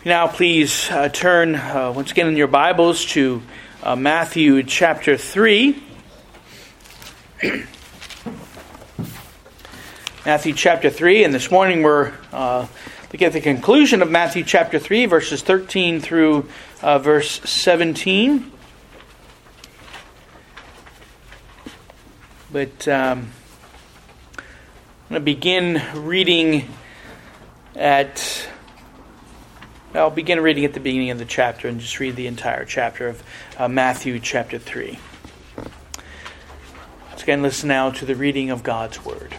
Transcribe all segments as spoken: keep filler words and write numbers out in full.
Now please uh, turn uh, once again in your Bibles to uh, Matthew chapter three. Matthew chapter three, and this morning we're uh, looking at the conclusion of Matthew chapter three, verses thirteen through uh, verse seventeen. But um, I'm going to begin reading at... I'll begin reading at the beginning of the chapter and just read the entire chapter of uh, Matthew chapter three. Let's again listen now to the reading of God's Word.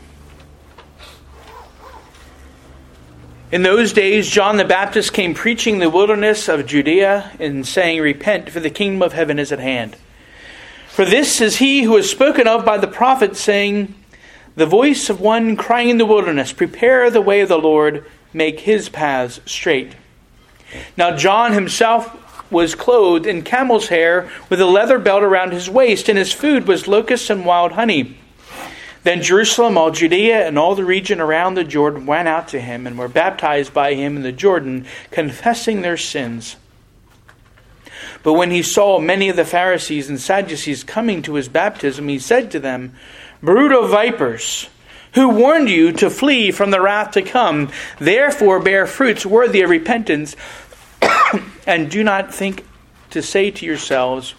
In those days, John the Baptist came preaching in the wilderness of Judea and saying, "Repent, for the kingdom of heaven is at hand. For this is he who is spoken of by the prophet, saying, the voice of one crying in the wilderness, prepare the way of the Lord, make his paths straight." Now John himself was clothed in camel's hair with a leather belt around his waist, and his food was locusts and wild honey. Then Jerusalem, all Judea, and all the region around the Jordan went out to him and were baptized by him in the Jordan, confessing their sins. But when he saw many of the Pharisees and Sadducees coming to his baptism, he said to them, "Brood of vipers, who warned you to flee from the wrath to come? Therefore bear fruits worthy of repentance, and do not think to say to yourselves,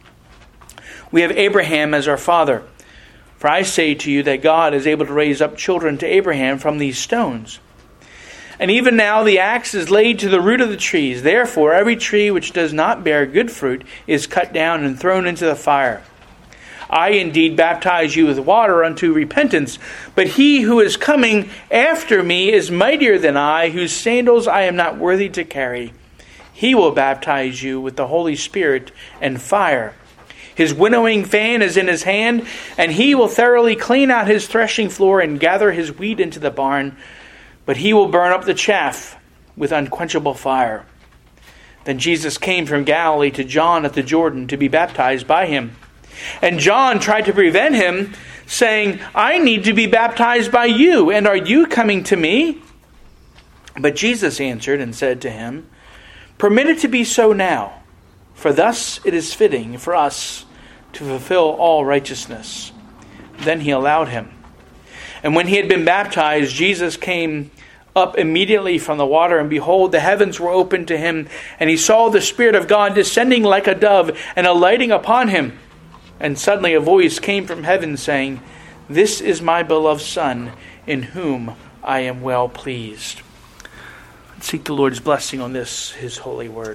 we have Abraham as our father. For I say to you that God is able to raise up children to Abraham from these stones. And even now the axe is laid to the root of the trees. Therefore every tree which does not bear good fruit is cut down and thrown into the fire. I indeed baptize you with water unto repentance, but he who is coming after me is mightier than I, whose sandals I am not worthy to carry. He will baptize you with the Holy Spirit and fire. His winnowing fan is in his hand, and he will thoroughly clean out his threshing floor and gather his wheat into the barn, but he will burn up the chaff with unquenchable fire." Then Jesus came from Galilee to John at the Jordan to be baptized by him. And John tried to prevent him, saying, "I need to be baptized by you, and are you coming to me?" But Jesus answered and said to him, "Permit it to be so now, for thus it is fitting for us to fulfill all righteousness." Then he allowed him. And when he had been baptized, Jesus came up immediately from the water, and behold, the heavens were opened to him, and he saw the Spirit of God descending like a dove and alighting upon him. And suddenly a voice came from heaven saying, "This is my beloved Son, in whom I am well pleased." Let's seek the Lord's blessing on this, his holy word.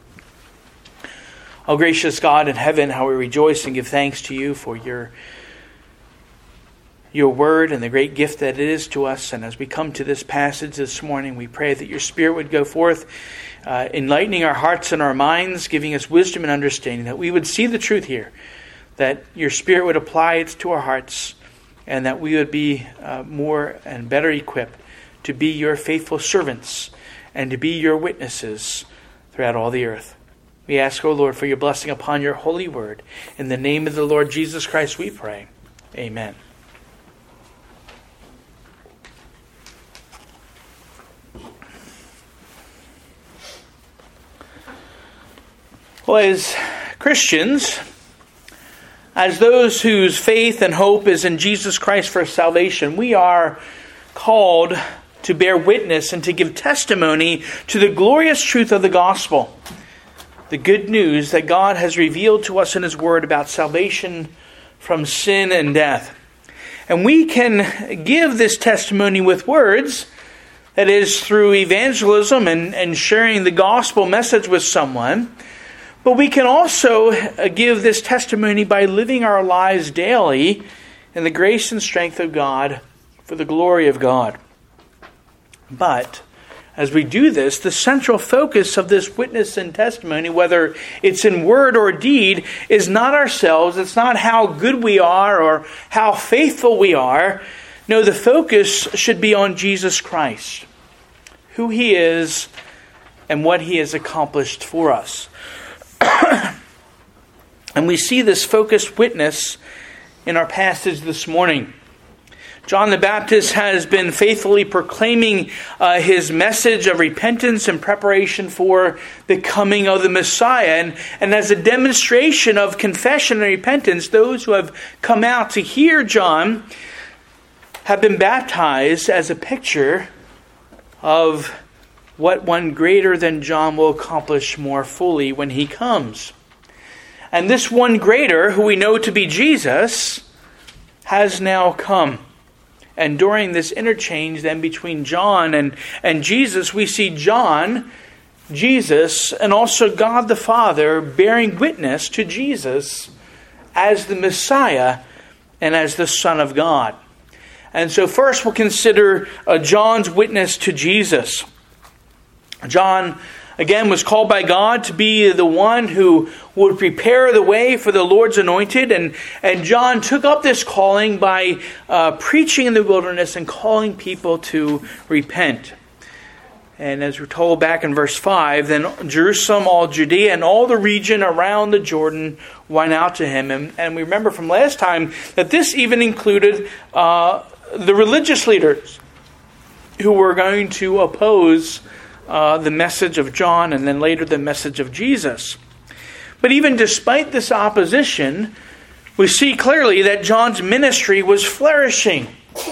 O gracious God in heaven, how we rejoice and give thanks to you for your, your word and the great gift that it is to us. And as we come to this passage this morning, we pray that your Spirit would go forth, uh, enlightening our hearts and our minds, giving us wisdom and understanding, that we would see the truth here, that your Spirit would apply it to our hearts, and that we would be uh, more and better equipped to be your faithful servants and to be your witnesses throughout all the earth. We ask, O Lord, for your blessing upon your holy word. In the name of the Lord Jesus Christ we pray. Amen. Well, as Christians, as those whose faith and hope is in Jesus Christ for salvation, we are called to bear witness and to give testimony to the glorious truth of the gospel. The good news that God has revealed to us in his word about salvation from sin and death. And we can give this testimony with words, that is through evangelism and, and sharing the gospel message with someone. But we can also give this testimony by living our lives daily in the grace and strength of God for the glory of God. But as we do this, the central focus of this witness and testimony, whether it's in word or deed, is not ourselves. It's not how good we are or how faithful we are. No, the focus should be on Jesus Christ, who he is and what he has accomplished for us. And we see this focused witness in our passage this morning. John the Baptist has been faithfully proclaiming uh, his message of repentance and preparation for the coming of the Messiah. And, and as a demonstration of confession and repentance, those who have come out to hear John have been baptized as a picture of what one greater than John will accomplish more fully when he comes. And this one greater, who we know to be Jesus, has now come. And during this interchange then between John and, and Jesus, we see John, Jesus, and also God the Father bearing witness to Jesus as the Messiah and as the Son of God. And so first we'll consider uh, John's witness to Jesus. John, again, was called by God to be the one who would prepare the way for the Lord's anointed. And, and John took up this calling by uh, preaching in the wilderness and calling people to repent. And as we're told back in verse five, then Jerusalem, all Judea, and all the region around the Jordan went out to him. And, and we remember from last time that this even included uh, the religious leaders who were going to oppose Uh, the message of John and then later the message of Jesus. But even despite this opposition, we see clearly that John's ministry was flourishing.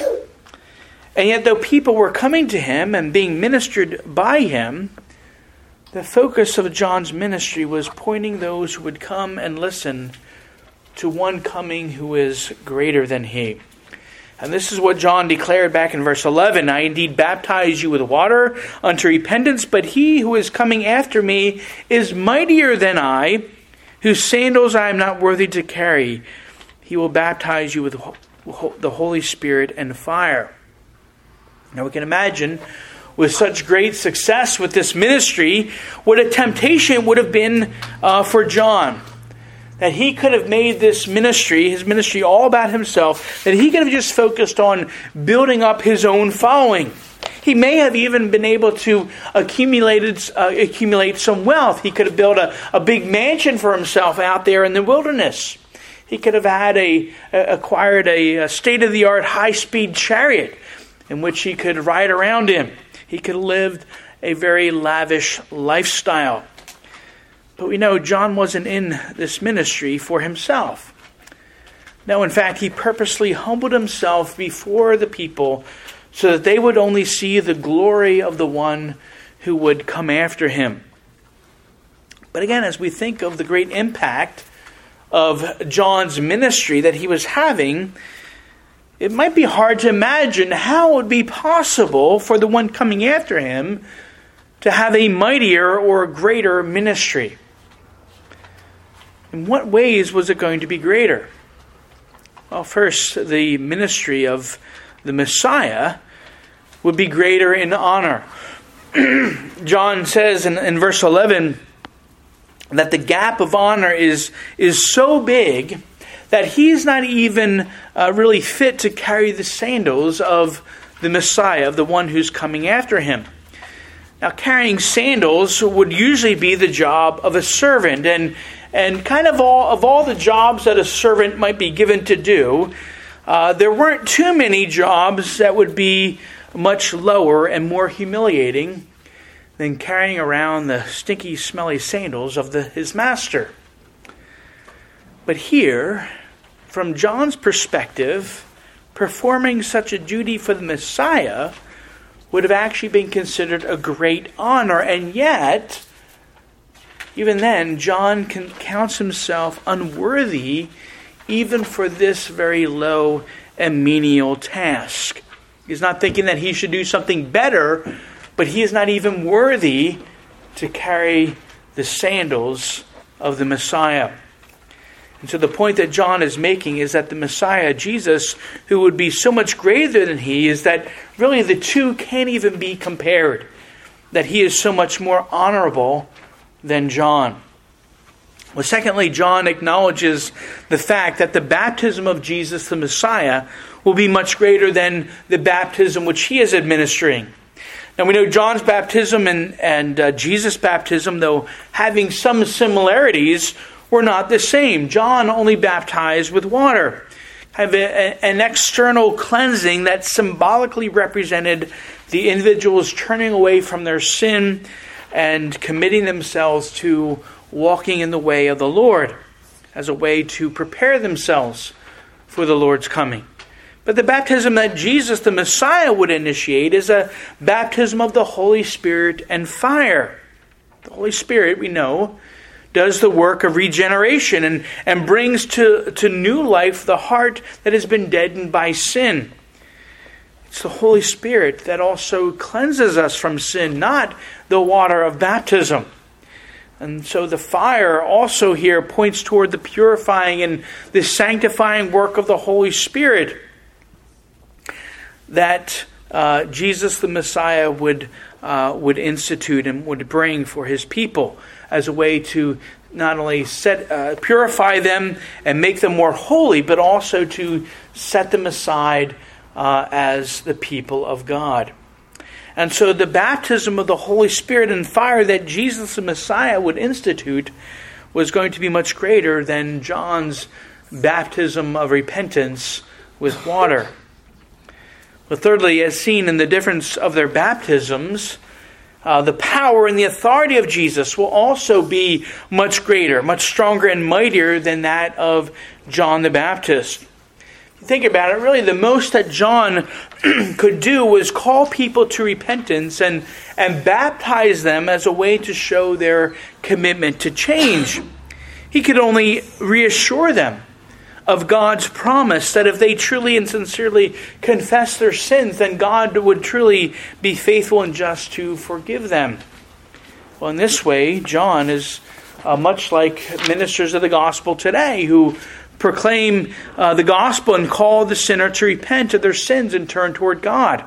And yet though people were coming to him and being ministered by him, the focus of John's ministry was pointing those who would come and listen to one coming who is greater than he. And this is what John declared back in verse eleven. I indeed baptize you with water unto repentance, but he who is coming after me is mightier than I, whose sandals I am not worthy to carry. He will baptize you with the Holy Spirit and fire. Now we can imagine, with such great success with this ministry, what a temptation would have been uh, for John. That he could have made this ministry, his ministry all about himself, that he could have just focused on building up his own following. He may have even been able to accumulate, uh, accumulate some wealth. He could have built a, a big mansion for himself out there in the wilderness. He could have had a, acquired a, a state-of-the-art high-speed chariot in which he could ride around in. He could have lived a very lavish lifestyle. But we know John wasn't in this ministry for himself. No, in fact, he purposely humbled himself before the people so that they would only see the glory of the one who would come after him. But again, as we think of the great impact of John's ministry that he was having, it might be hard to imagine how it would be possible for the one coming after him to have a mightier or greater ministry. In what ways was it going to be greater? Well, first, the ministry of the Messiah would be greater in honor. John says in, in verse eleven that the gap of honor is, is so big that he's not even uh, really fit to carry the sandals of the Messiah, of the one who's coming after him. Now, carrying sandals would usually be the job of a servant, and and kind of all of all the jobs that a servant might be given to do, uh, there weren't too many jobs that would be much lower and more humiliating than carrying around the stinky, smelly sandals of the, his master. But here, from John's perspective, performing such a duty for the Messiah would have actually been considered a great honor. And yet, even then, John can, counts himself unworthy even for this very low and menial task. He's not thinking that he should do something better, but he is not even worthy to carry the sandals of the Messiah. And so the point that John is making is that the Messiah, Jesus, who would be so much greater than he, is that really the two can't even be compared. That he is so much more honorable than John. Well, secondly, John acknowledges the fact that the baptism of Jesus, the Messiah, will be much greater than the baptism which he is administering. Now we know John's baptism and, and uh, Jesus' baptism, though having some similarities, were not the same. John only baptized with water. have a, an external cleansing that symbolically represented the individuals turning away from their sin and committing themselves to walking in the way of the Lord as a way to prepare themselves for the Lord's coming. But the baptism that Jesus, the Messiah, would initiate is a baptism of the Holy Spirit and fire. The Holy Spirit, we know, does the work of regeneration and, and brings to, to new life the heart that has been deadened by sin. It's the Holy Spirit that also cleanses us from sin, not the water of baptism. And so the fire also here points toward the purifying and the sanctifying work of the Holy Spirit that uh, Jesus the Messiah would uh, would institute and would bring for his people as a way to not only set uh, purify them and make them more holy, but also to set them aside uh, as the people of God. And so the baptism of the Holy Spirit and fire that Jesus the Messiah would institute was going to be much greater than John's baptism of repentance with water. But thirdly, as seen in the difference of their baptisms, uh, the power and the authority of Jesus will also be much greater, much stronger and mightier than that of John the Baptist. Think about it, really the most that John could do was call people to repentance and, and baptize them as a way to show their commitment to change. He could only reassure them of God's promise that if they truly and sincerely confess their sins, then God would truly be faithful and just to forgive them. Well, in this way, John is uh, much like ministers of the gospel today who proclaim uh, the gospel and call the sinner to repent of their sins and turn toward God.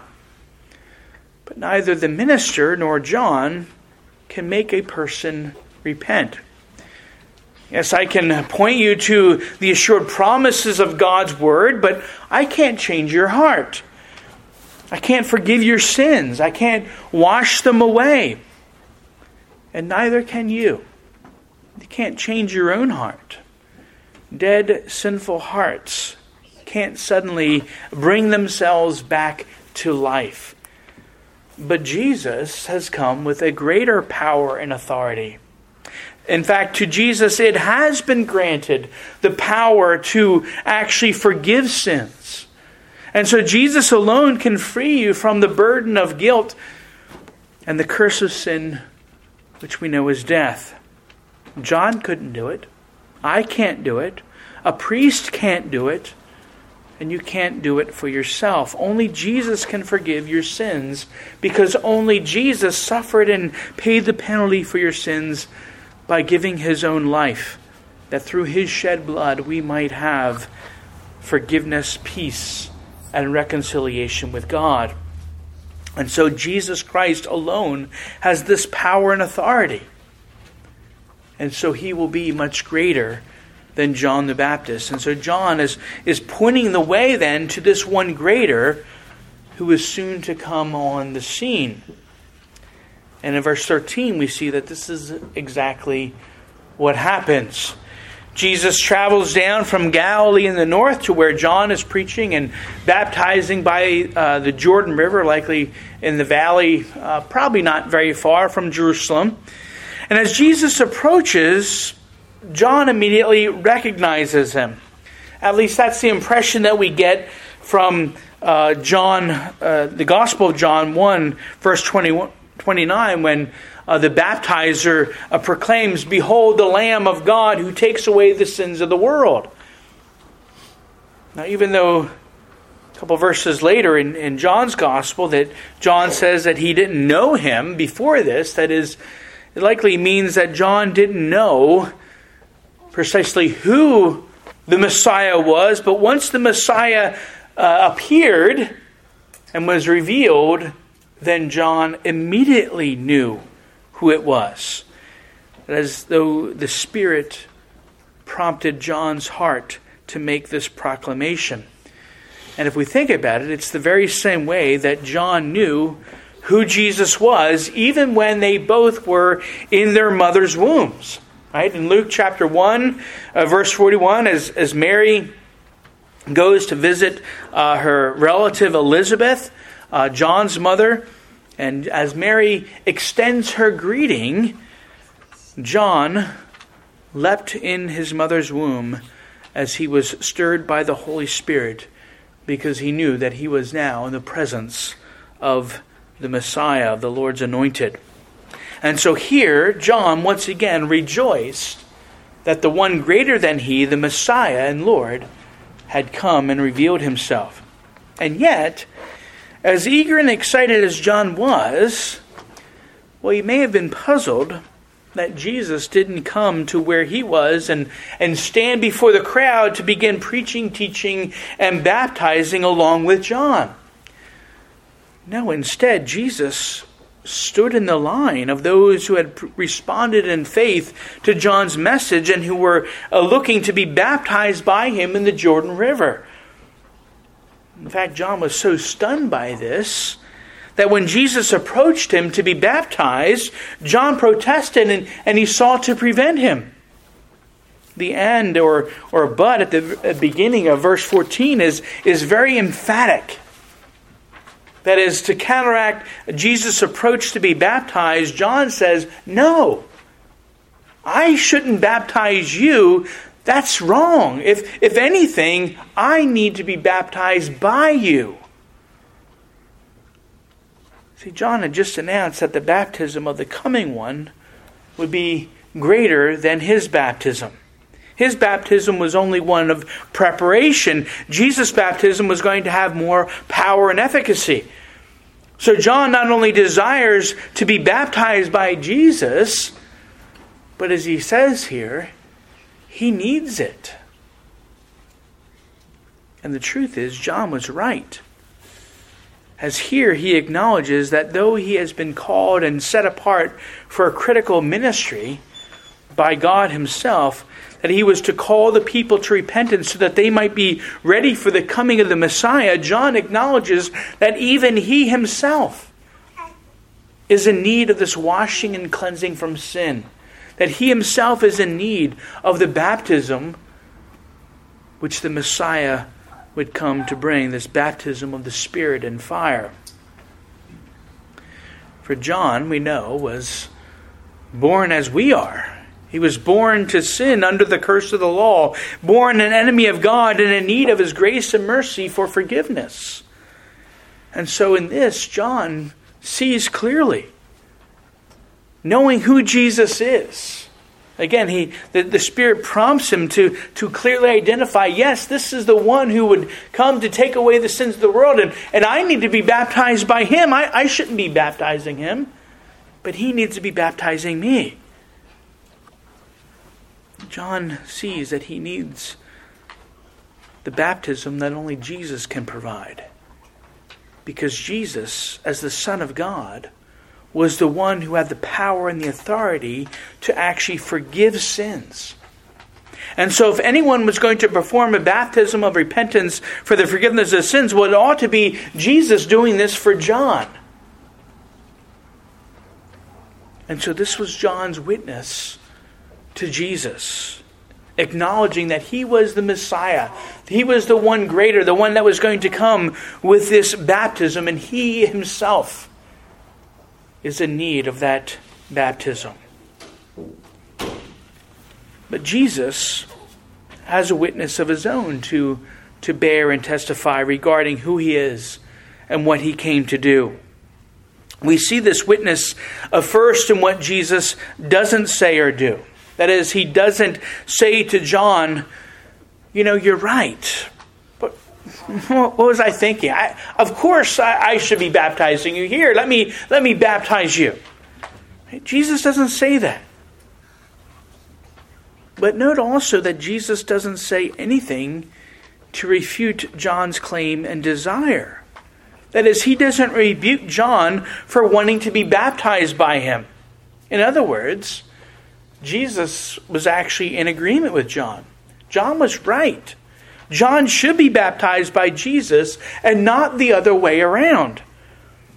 But neither the minister nor John can make a person repent. Yes, I can point you to the assured promises of God's word, but I can't change your heart. I can't forgive your sins. I can't wash them away. And neither can you. You can't change your own heart. Dead, sinful hearts can't suddenly bring themselves back to life. But Jesus has come with a greater power and authority. In fact, to Jesus it has been granted the power to actually forgive sins. And so Jesus alone can free you from the burden of guilt and the curse of sin, which we know is death. John couldn't do it. I can't do it. A priest can't do it. And you can't do it for yourself. Only Jesus can forgive your sins, because only Jesus suffered and paid the penalty for your sins by giving his own life, that through his shed blood we might have forgiveness, peace, and reconciliation with God. And so Jesus Christ alone has this power and authority. And so he will be much greater than John the Baptist. And so John is, is pointing the way then to this one greater who is soon to come on the scene. And in verse thirteen, we see that this is exactly what happens. Jesus travels down from Galilee in the north to where John is preaching and baptizing by uh, the Jordan River, likely in the valley, uh, probably not very far from Jerusalem. And as Jesus approaches, John immediately recognizes him. At least that's the impression that we get from uh, John, uh, the Gospel of John one, verse twenty-one. twenty-nine, when uh, the baptizer uh, proclaims, "Behold the Lamb of God who takes away the sins of the world." Now, even though a couple verses later in, in John's Gospel that John says that he didn't know him before this, that is, it likely means that John didn't know precisely who the Messiah was, but once the Messiah uh, appeared and was revealed, then John immediately knew who it was. As though the Spirit prompted John's heart to make this proclamation. And if we think about it, it's the very same way that John knew who Jesus was, even when they both were in their mother's wombs. Right? In Luke chapter one, uh, verse forty-one, as, as Mary goes to visit uh, her relative Elizabeth, uh, John's mother. And as Mary extends her greeting, John leapt in his mother's womb as he was stirred by the Holy Spirit, because he knew that he was now in the presence of the Messiah, of the Lord's anointed. And so here, John once again rejoiced that the one greater than he, the Messiah and Lord, had come and revealed himself. And yet, as eager and excited as John was, well, he may have been puzzled that Jesus didn't come to where he was and, and stand before the crowd to begin preaching, teaching, and baptizing along with John. No, instead, Jesus stood in the line of those who had responded in faith to John's message and who were uh, looking to be baptized by him in the Jordan River. In fact, John was so stunned by this that when Jesus approached him to be baptized, John protested and, and he sought to prevent him. The and or, or but at the beginning of verse fourteen is, is very emphatic. That is, to counteract Jesus' approach to be baptized, John says, no, I shouldn't baptize you. That's wrong. If, if anything, I need to be baptized by you. See, John had just announced that the baptism of the coming one would be greater than his baptism. His baptism was only one of preparation. Jesus' baptism was going to have more power and efficacy. So John not only desires to be baptized by Jesus, but as he says here, he needs it. And the truth is, John was right. As here he acknowledges that though he has been called and set apart for a critical ministry by God himself, that he was to call the people to repentance so that they might be ready for the coming of the Messiah, John acknowledges that even he himself is in need of this washing and cleansing from sin. That he himself is in need of the baptism which the Messiah would come to bring, this baptism of the Spirit and fire. For John, we know, was born as we are. He was born to sin under the curse of the law, born an enemy of God and in need of his grace and mercy for forgiveness. And so in this, John sees clearly, knowing who Jesus is. Again, he the, the Spirit prompts him to, to clearly identify, yes, this is the one who would come to take away the sins of the world, and, and I need to be baptized by him. I, I shouldn't be baptizing him, but he needs to be baptizing me. John sees that he needs the baptism that only Jesus can provide. Because Jesus, as the Son of God, was the one who had the power and the authority to actually forgive sins. And so if anyone was going to perform a baptism of repentance for the forgiveness of sins, well, it ought to be Jesus doing this for John. And so this was John's witness to Jesus, acknowledging that he was the Messiah. He was the one greater, the one that was going to come with this baptism, and he himself is in need of that baptism. But Jesus has a witness of his own to, to bear and testify regarding who he is and what he came to do. We see this witness of first in what Jesus doesn't say or do. That is, he doesn't say to John, you know, you're right. But what was I thinking? I, of course I, I should be baptizing you here. Let me, let me baptize you. Jesus doesn't say that. But note also that Jesus doesn't say anything to refute John's claim and desire. That is, he doesn't rebuke John for wanting to be baptized by him. In other words, Jesus was actually in agreement with John. John was right. John should be baptized by Jesus and not the other way around.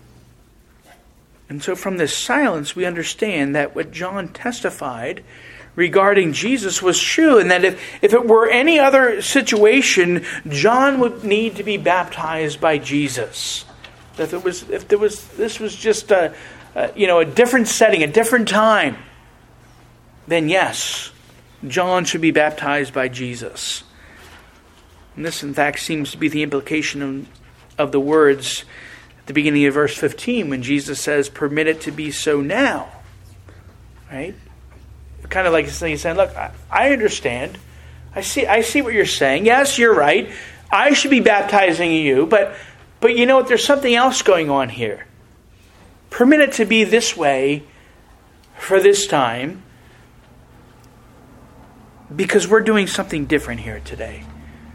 And so from this silence, we understand that what John testified regarding Jesus was true, and that if, if it were any other situation, John would need to be baptized by Jesus. If it was, if there was, this was just a, a you know a different setting, a different time, then yes, John should be baptized by Jesus. And this, in fact, seems to be the implication of, of the words at the beginning of verse fifteen when Jesus says, "Permit it to be so now." Right? Kind of like he's saying, "Look, I, I understand. I see. I see what you're saying. Yes, you're right. I should be baptizing you, but but you know what? There's something else going on here. Permit it to be this way for this time, because we're doing something different here today.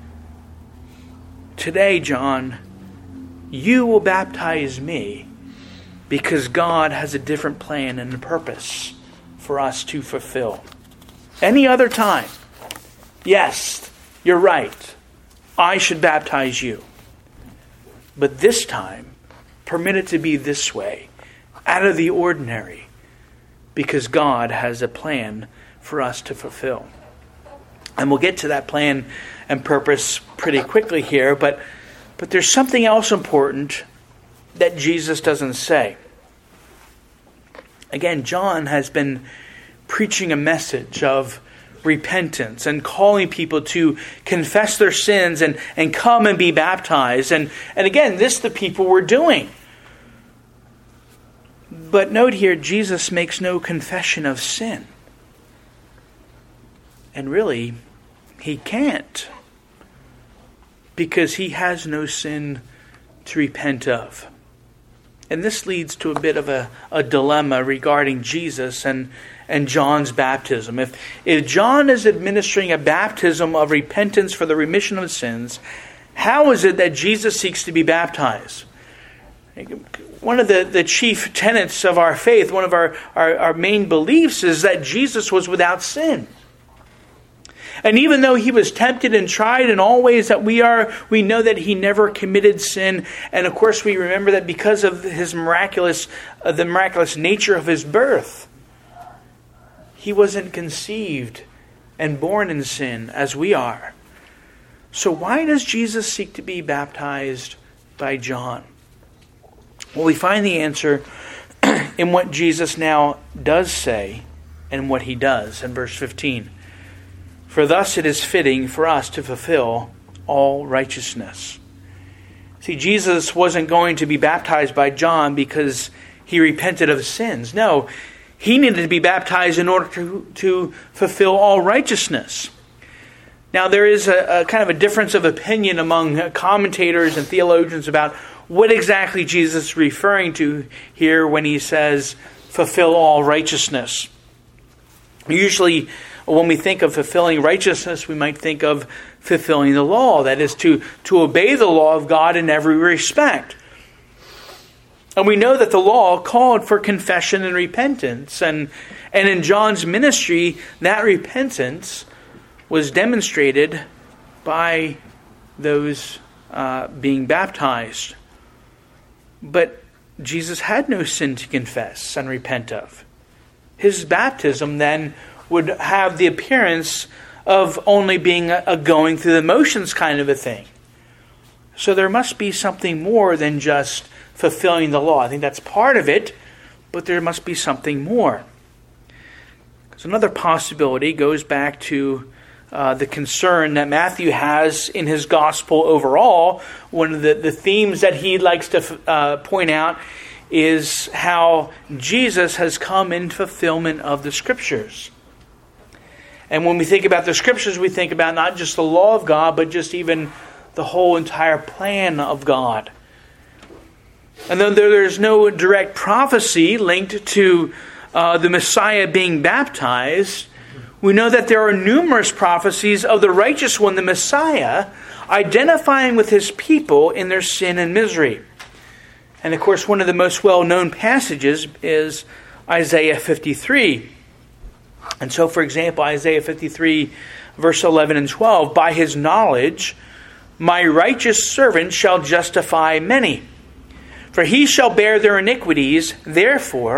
Today, John, you will baptize me because God has a different plan and a purpose for us to fulfill. Any other time, yes, you're right. I should baptize you. But this time, permit it to be this way, out of the ordinary, because God has a plan for us to fulfill." And we'll get to that plan and purpose pretty quickly here, but but there's something else important that Jesus doesn't say. Again, John has been preaching a message of repentance and calling people to confess their sins and, and come and be baptized. And, and again, this the people were doing. But note here, Jesus makes no confession of sin. And really, he can't, because he has no sin to repent of. And this leads to a bit of a, a dilemma regarding Jesus and, and John's baptism. If, if John is administering a baptism of repentance for the remission of sins, how is it that Jesus seeks to be baptized? One of the, the chief tenets of our faith, one of our, our, our main beliefs, is that Jesus was without sin. And even though he was tempted and tried in all ways that we are, we know that he never committed sin. And of course we remember that because of his miraculous, uh, the miraculous nature of his birth, he wasn't conceived and born in sin as we are. So why does Jesus seek to be baptized by John? Well, we find the answer in what Jesus now does say and what he does in verse fifteen. "For thus it is fitting for us to fulfill all righteousness." See, Jesus wasn't going to be baptized by John because he repented of sins. No, he needed to be baptized in order to, to fulfill all righteousness. Now, there is a, a kind of a difference of opinion among commentators and theologians about what exactly Jesus is referring to here when he says, fulfill all righteousness. Usually, when we think of fulfilling righteousness, we might think of fulfilling the law. That is, to, to obey the law of God in every respect. And we know that the law called for confession and repentance. And, and in John's ministry, that repentance was demonstrated by those uh, being baptized. But Jesus had no sin to confess and repent of. His baptism then would have the appearance of only being a, a going through the motions kind of a thing. So there must be something more than just fulfilling the law. I think that's part of it, but there must be something more. Because another possibility goes back to uh, the concern that Matthew has in his gospel overall. One of the, the themes that he likes to uh, point out is how Jesus has come in fulfillment of the Scriptures. And when we think about the Scriptures, we think about not just the law of God, but just even the whole entire plan of God. And though there's no direct prophecy linked to uh, the Messiah being baptized, we know that there are numerous prophecies of the righteous one, the Messiah, identifying with his people in their sin and misery. And of course, one of the most well-known passages is Isaiah fifty-three. And so, for example, Isaiah fifty-three, verse eleven and twelve, "By his knowledge, my righteous servant shall justify many. For he shall bear their iniquities, therefore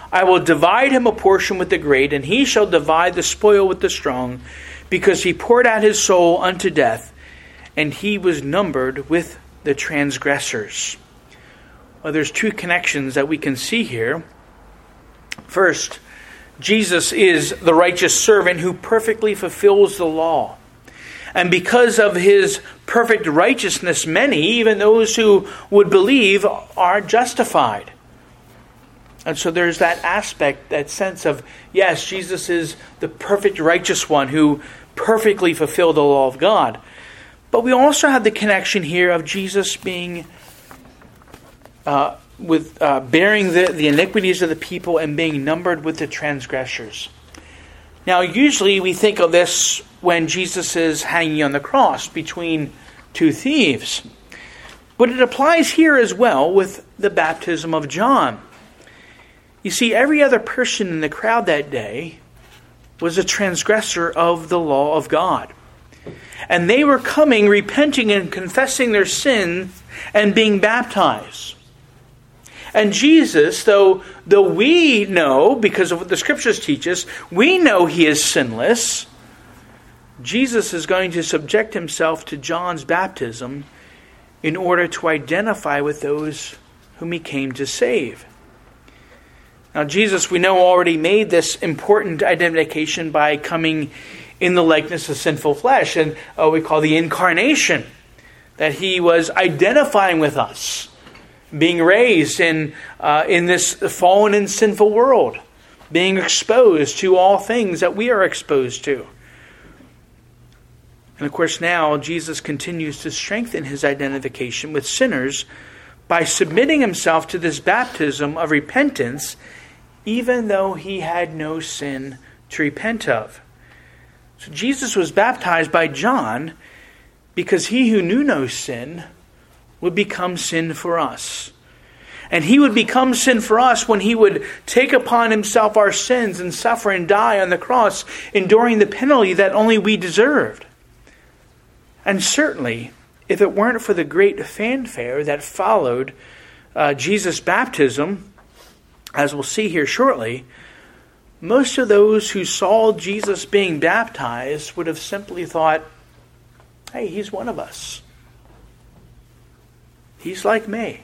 I will divide him a portion with the great, and he shall divide the spoil with the strong, because he poured out his soul unto death, and he was numbered with the transgressors. Well, there's two connections that we can see here. First, Jesus is the righteous servant who perfectly fulfills the law. And because of his perfect righteousness, many, even those who would believe, are justified. And so there's that aspect, that sense of, yes, Jesus is the perfect righteous one who perfectly fulfilled the law of God. But we also have the connection here of Jesus being, uh, with uh, bearing the, the iniquities of the people and being numbered with the transgressors. Now, usually we think of this when Jesus is hanging on the cross between two thieves. But it applies here as well with the baptism of John. You see, every other person in the crowd that day was a transgressor of the law of God. And they were coming, repenting and confessing their sin and being baptized. And Jesus, though, though we know, because of what the Scriptures teach us, we know he is sinless, Jesus is going to subject himself to John's baptism in order to identify with those whom he came to save. Now, Jesus, we know, already made this important identification by coming in the likeness of sinful flesh, and uh, we call the incarnation, that he was identifying with us, being raised in uh, in this fallen and sinful world, being exposed to all things that we are exposed to. And of course now Jesus continues to strengthen his identification with sinners by submitting himself to this baptism of repentance, even though he had no sin to repent of. So Jesus was baptized by John because he who knew no sin would become sin for us. And he would become sin for us when he would take upon himself our sins and suffer and die on the cross, enduring the penalty that only we deserved. And certainly, if it weren't for the great fanfare that followed uh, Jesus' baptism, as we'll see here shortly, most of those who saw Jesus being baptized would have simply thought, hey, he's one of us. He's like me.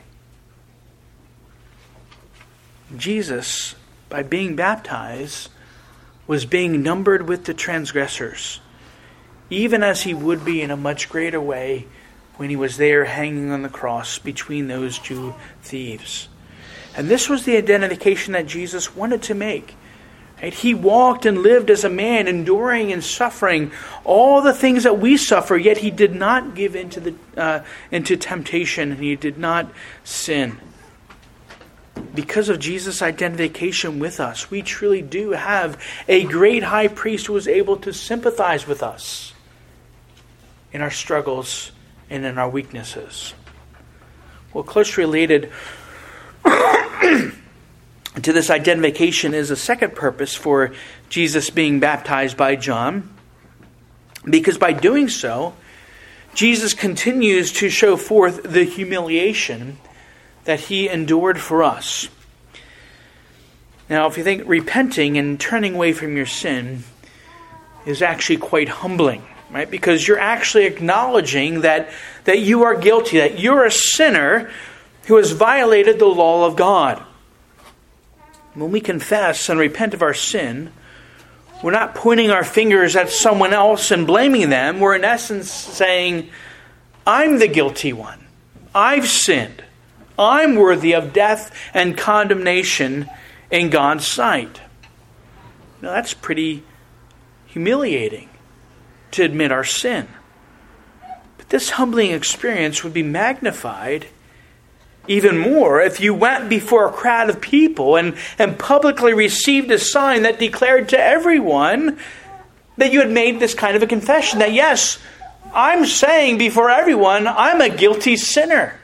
Jesus, by being baptized, was being numbered with the transgressors, even as he would be in a much greater way when he was there hanging on the cross between those two thieves. And this was the identification that Jesus wanted to make. Right? He walked and lived as a man, enduring and suffering all the things that we suffer, yet he did not give into the uh, into temptation, and he did not sin. Because of Jesus' identification with us, we truly do have a great high priest who is able to sympathize with us in our struggles and in our weaknesses. Well, closely related to this identification is a second purpose for Jesus being baptized by John, because by doing so, Jesus continues to show forth the humiliation that he endured for us. Now, if you think repenting and turning away from your sin is actually quite humbling, right? Because you're actually acknowledging that, that you are guilty, that you're a sinner who has violated the law of God. When we confess and repent of our sin, we're not pointing our fingers at someone else and blaming them. We're in essence saying, I'm the guilty one. I've sinned. I'm worthy of death and condemnation in God's sight. Now that's pretty humiliating to admit our sin. But this humbling experience would be magnified even more if you went before a crowd of people and, and publicly received a sign that declared to everyone that you had made this kind of a confession. That yes, I'm saying before everyone, I'm a guilty sinner.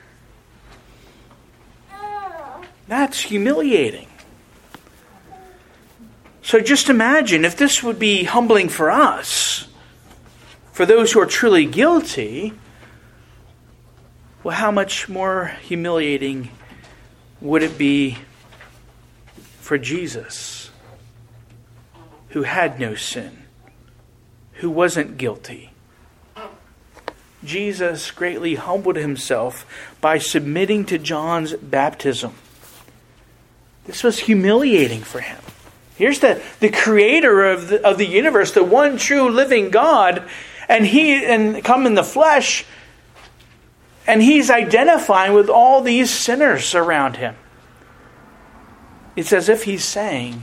That's humiliating. So just imagine if this would be humbling for us, for those who are truly guilty, well, how much more humiliating would it be for Jesus, who had no sin, who wasn't guilty. Jesus greatly humbled himself by submitting to John's baptism. This was humiliating for him. Here's the, the creator of the, of the universe, the one true living God, and he and come in the flesh, and he's identifying with all these sinners around him. It's as if he's saying,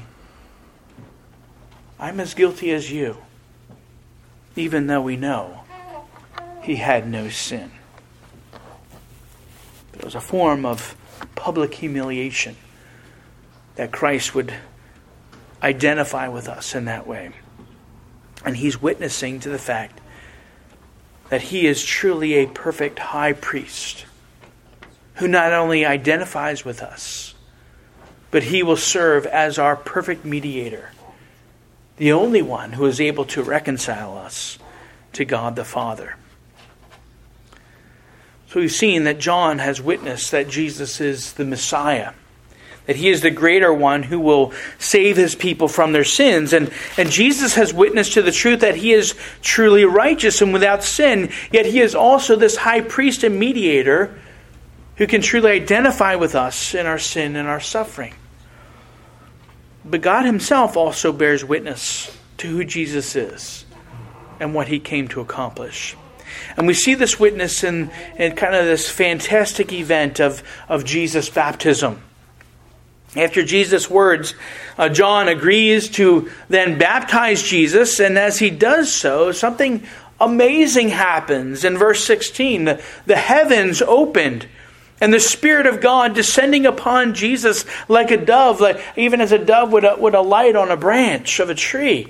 I'm as guilty as you, even though we know he had no sin. But it was a form of public humiliation that Christ would identify with us in that way. And he's witnessing to the fact that he is truly a perfect high priest who not only identifies with us, but he will serve as our perfect mediator, the only one who is able to reconcile us to God the Father. So we've seen that John has witnessed that Jesus is the Messiah, that he is the greater one who will save his people from their sins. And, and Jesus has witnessed to the truth that he is truly righteous and without sin, yet he is also this high priest and mediator who can truly identify with us in our sin and our suffering. But God himself also bears witness to who Jesus is and what he came to accomplish. And we see this witness in, in kind of this fantastic event of, of Jesus' baptism. After Jesus' words, uh, John agrees to then baptize Jesus, and as he does so, something amazing happens. In verse sixteen, the, the heavens opened, and the Spirit of God descending upon Jesus like a dove, like, even as a dove would, would alight on a branch of a tree.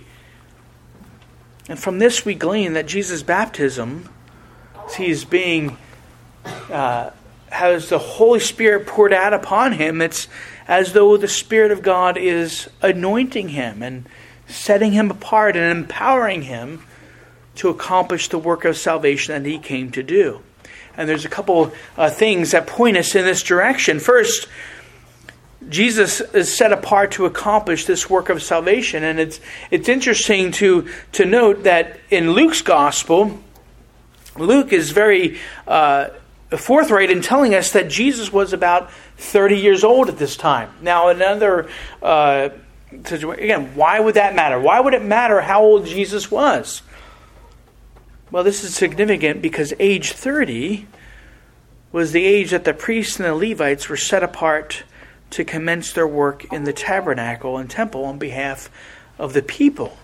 And from this we glean that Jesus' baptism, as he's being, uh, has the Holy Spirit poured out upon him, it's as though the Spirit of God is anointing him and setting him apart and empowering him to accomplish the work of salvation that he came to do. And there's a couple uh, things that point us in this direction. First, Jesus is set apart to accomplish this work of salvation. And it's it's interesting to, to note that in Luke's gospel, Luke is very uh, forthright in telling us that Jesus was about thirty years old at this time. Now, another, uh, again, why would that matter? Why would it matter how old Jesus was? Well, this is significant because age thirty was the age that the priests and the Levites were set apart to commence their work in the tabernacle and temple on behalf of the people.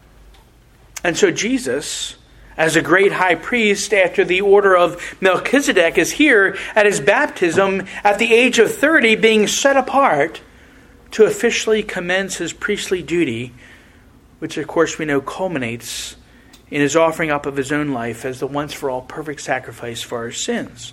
And so Jesus, as a great high priest after the order of Melchizedek, is here at his baptism at the age of thirty, being set apart to officially commence his priestly duty, which of course we know culminates in his offering up of his own life as the once-for-all perfect sacrifice for our sins.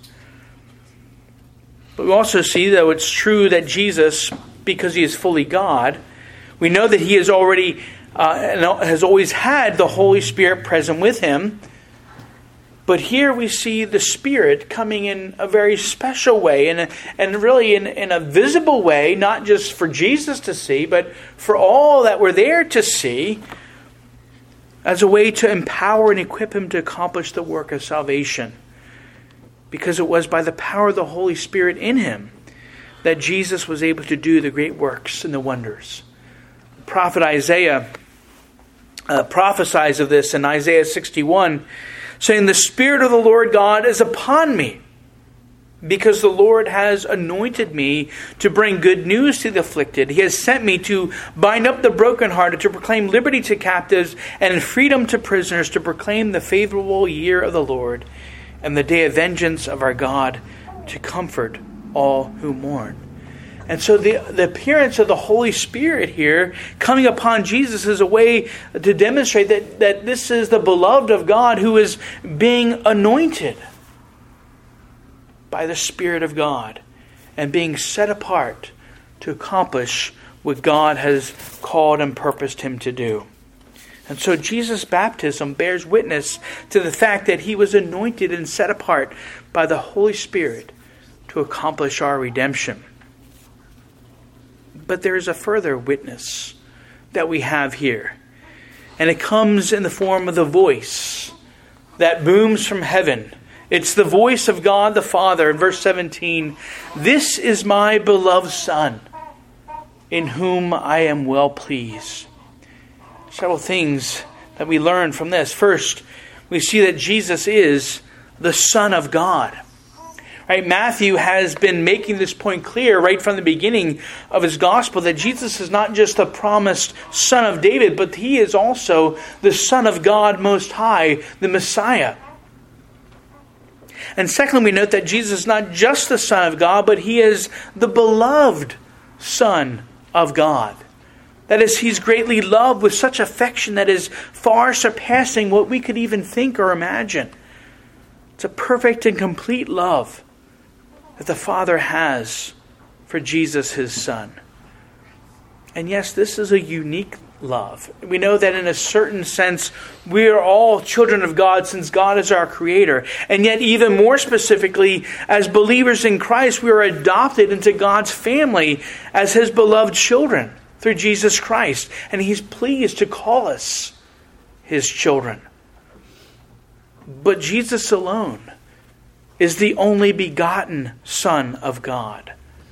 But we also see, though it's true that Jesus, because he is fully God, we know that he has already uh, has always had the Holy Spirit present with him. But here we see the Spirit coming in a very special way, and, and really in, in a visible way, not just for Jesus to see, but for all that were there to see, as a way to empower and equip him to accomplish the work of salvation. Because it was by the power of the Holy Spirit in him that Jesus was able to do the great works and the wonders. The prophet Isaiah uh, prophesies of this in Isaiah sixty-one, saying, "The Spirit of the Lord God is upon me, because the Lord has anointed me to bring good news to the afflicted. He has sent me to bind up the brokenhearted, to proclaim liberty to captives and freedom to prisoners, to proclaim the favorable year of the Lord and the day of vengeance of our God, to comfort all who mourn." And so the, the appearance of the Holy Spirit here coming upon Jesus is a way to demonstrate that, that this is the beloved of God who is being anointed by the Spirit of God and being set apart to accomplish what God has called and purposed him to do. And so Jesus' baptism bears witness to the fact that he was anointed and set apart by the Holy Spirit to accomplish our redemption. But but there is a further witness that we have here. And it comes in the form of the voice that booms from heaven. It's the voice of God the Father in verse seventeen. This is my beloved Son, in whom I am well pleased. Several things that we learn from this. First, we see that Jesus is the Son of God. Right? Matthew has been making this point clear right from the beginning of his gospel, that Jesus is not just the promised Son of David, but he is also the Son of God Most High, the Messiah. And secondly, we note that Jesus is not just the Son of God, but he is the beloved Son of God. That is, he's greatly loved with such affection that is far surpassing what we could even think or imagine. It's a perfect and complete love that the Father has for Jesus, his Son. And yes, this is a unique love. We know that in a certain sense, we are all children of God since God is our Creator. And yet, even more specifically, as believers in Christ, we are adopted into God's family as his beloved children through Jesus Christ. And he's pleased to call us his children. But Jesus alone is the only begotten Son of God.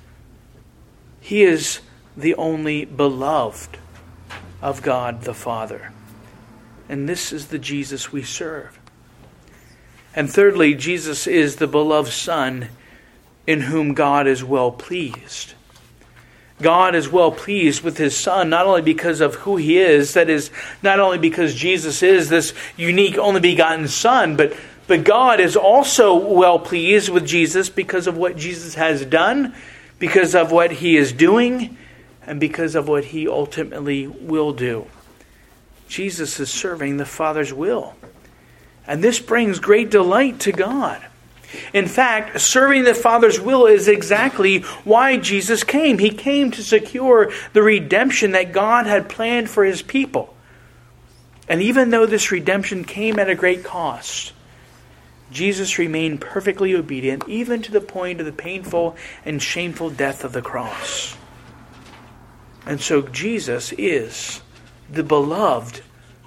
He is the only beloved of God the Father. And this is the Jesus we serve. And thirdly, Jesus is the beloved Son in whom God is well pleased. God is well pleased with his Son, not only because of who he is, that is, not only because Jesus is this unique only begotten Son, but But God is also well pleased with Jesus because of what Jesus has done, because of what he is doing, and because of what he ultimately will do. Jesus is serving the Father's will. And this brings great delight to God. In fact, serving the Father's will is exactly why Jesus came. He came to secure the redemption that God had planned for his people. And even though this redemption came at a great cost, Jesus remained perfectly obedient, even to the point of the painful and shameful death of the cross. And so Jesus is the beloved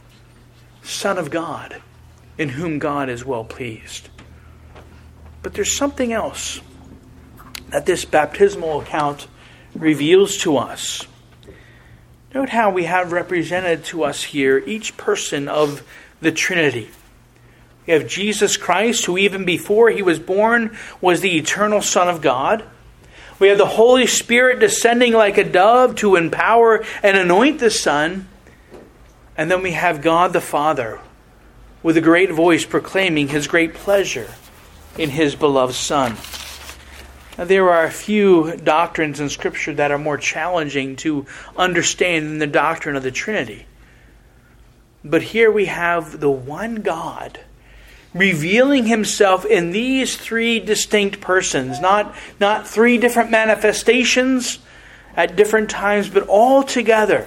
Son of God, in whom God is well pleased. But there's something else that this baptismal account reveals to us. Note how we have represented to us here each person of the Trinity. We have Jesus Christ, who even before he was born was the eternal Son of God. We have the Holy Spirit descending like a dove to empower and anoint the Son. And then we have God the Father with a great voice proclaiming his great pleasure in his beloved Son. Now, there are a few doctrines in Scripture that are more challenging to understand than the doctrine of the Trinity. But here we have the one God revealing himself in these three distinct persons. Not, not three different manifestations at different times, but all together.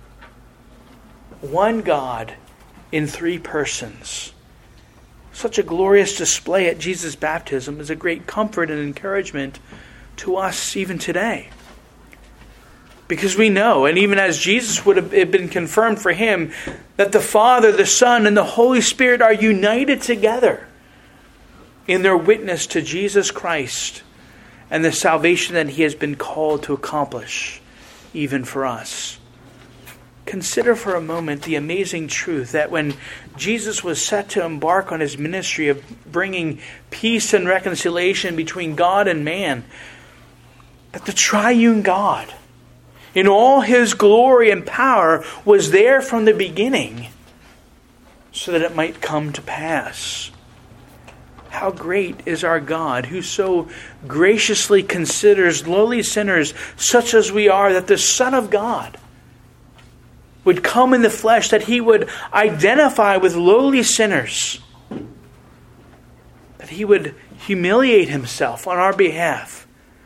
One God in three persons. Such a glorious display at Jesus' baptism is a great comfort and encouragement to us even today. Because we know, and even as Jesus would have been confirmed for him, that the Father, the Son, and the Holy Spirit are united together in their witness to Jesus Christ and the salvation that he has been called to accomplish, even for us. Consider for a moment the amazing truth that when Jesus was set to embark on his ministry of bringing peace and reconciliation between God and man, that the triune God, in all his glory and power, was there from the beginning so that it might come to pass. How great is our God, who so graciously considers lowly sinners such as we are, that the Son of God would come in the flesh, that he would identify with lowly sinners, that he would humiliate himself on our behalf,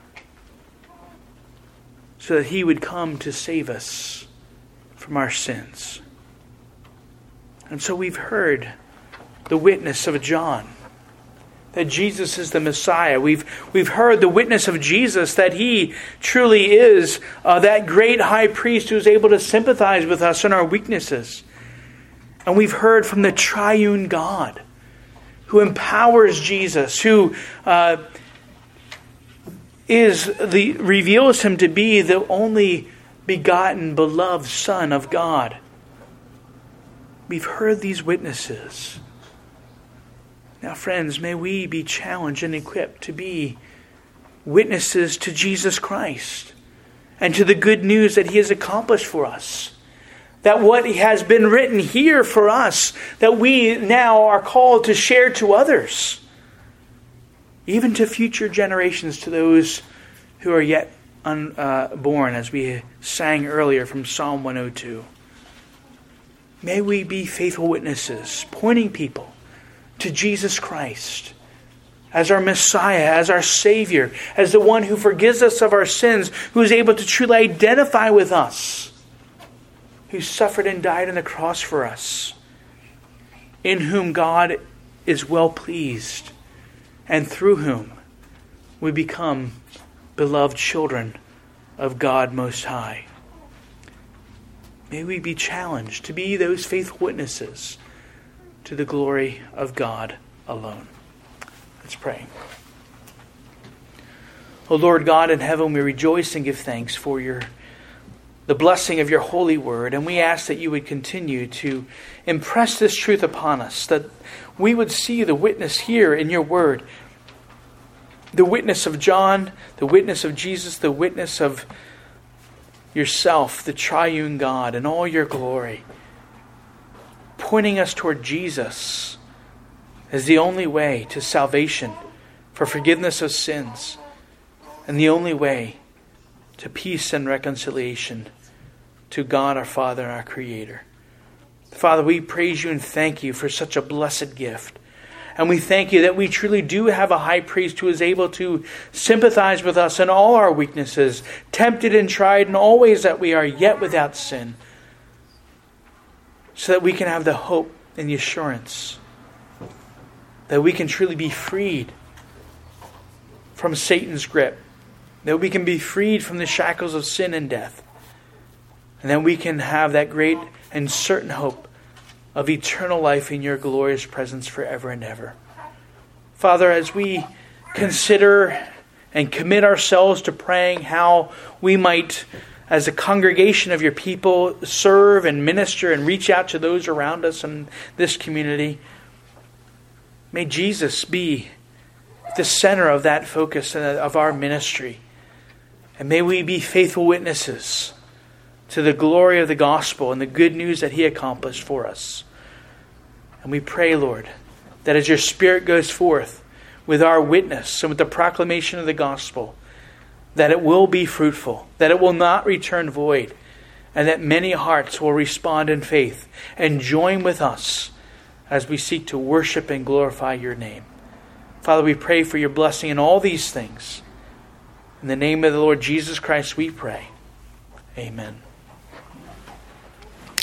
so that he would come to save us from our sins. And so we've heard the witness of John, that Jesus is the Messiah. We've, we've heard the witness of Jesus that He truly is uh, that great high priest who is able to sympathize with us in our weaknesses. And we've heard from the triune God who empowers Jesus, who uh, is the reveals Him to be the only begotten, beloved Son of God. We've heard these witnesses. Now, friends, may we be challenged and equipped to be witnesses to Jesus Christ and to the good news that He has accomplished for us. That what has been written here for us, that we now are called to share to others, even to future generations, to those who are yet unborn, as we sang earlier from Psalm one oh two. May we be faithful witnesses, pointing people to Jesus Christ as our Messiah, as our Savior, as the one who forgives us of our sins, who is able to truly identify with us, who suffered and died on the cross for us, in whom God is well pleased, and through whom we become beloved children of God Most High. May we be challenged to be those faithful witnesses to the glory of God alone. Let's pray. O Lord God in heaven, we rejoice and give thanks for your the blessing of your holy word, and we ask that you would continue to impress this truth upon us, that we would see the witness here in your word, the witness of John, the witness of Jesus, the witness of yourself, the triune God, in all your glory, pointing us toward Jesus as the only way to salvation, for forgiveness of sins, and the only way to peace and reconciliation to God our Father and our Creator. Father, we praise you and thank you for such a blessed gift. And we thank you that we truly do have a high priest who is able to sympathize with us in all our weaknesses, tempted and tried in all ways that we are, yet without sin, so that we can have the hope and the assurance that we can truly be freed from Satan's grip, that we can be freed from the shackles of sin and death, and that we can have that great and certain hope of eternal life in your glorious presence forever and ever. Father, as we consider and commit ourselves to praying how we might, as a congregation of your people, serve and minister and reach out to those around us in this community, may Jesus be the center of that focus of our ministry. And may we be faithful witnesses to the glory of the gospel and the good news that He accomplished for us. And we pray, Lord, that as your Spirit goes forth with our witness and with the proclamation of the gospel, that it will be fruitful, that it will not return void, and that many hearts will respond in faith and join with us as we seek to worship and glorify your name. Father, we pray for your blessing in all these things. In the name of the Lord Jesus Christ we pray. Amen.